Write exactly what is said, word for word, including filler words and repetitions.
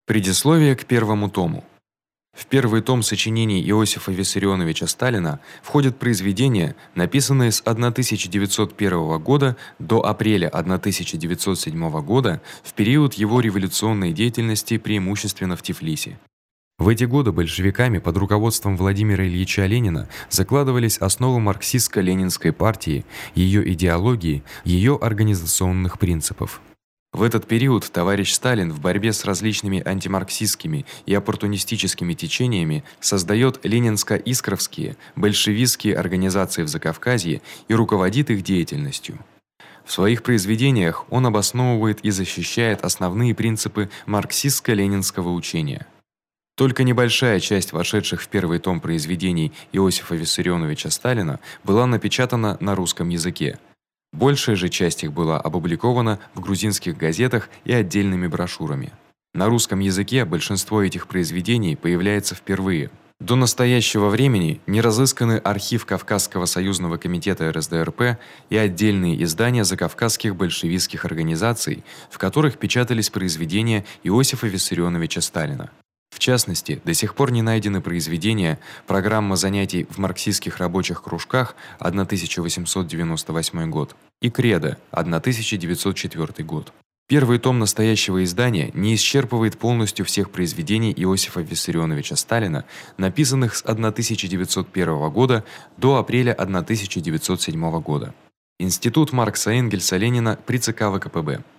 Предисловие к первому тому. В первый том сочинений Иосифа Виссарионовича Сталина входят произведения, написанные с тысяча девятьсот первого года до апреля тысяча девятьсот седьмого года, в период его революционной деятельности преимущественно в Тифлисе. В эти годы большевиками под руководством Владимира Ильича Ленина закладывались основы марксистско-ленинской партии, её идеологии, её организационных принципов. В этот период товарищ Сталин в борьбе с различными антимарксистскими и оппортунистическими течениями создаёт ленинско-искровские, большевистские организации в Закавказье и руководит их деятельностью. В своих произведениях он обосновывает и защищает основные принципы марксистско-ленинского учения. Только небольшая часть вошедших в первый том произведений Иосифа Виссарионовича Сталина была напечатана на русском языке. Большая же часть их была опубликована в грузинских газетах и отдельными брошюрами. На русском языке большинство этих произведений появляется впервые. До настоящего времени не разысканы архив Кавказского союзного комитета эр эс дэ эр пэ и отдельные издания закавказских большевистских организаций, в которых печатались произведения Иосифа Виссарионовича Сталина. В частности, до сих пор не найдены произведения Программа занятий в марксистских рабочих кружках тысяча восемьсот девяносто восьмой год и Кредо тысяча девятьсот четвёртый год. Первый том настоящего издания не исчерпывает полностью всех произведений Иосифа Виссарионовича Сталина, написанных с тысяча девятьсот первого года до апреля тысяча девятьсот седьмого года. Институт Маркса Энгельса Ленина при ЦК вэ ка пэ бэ.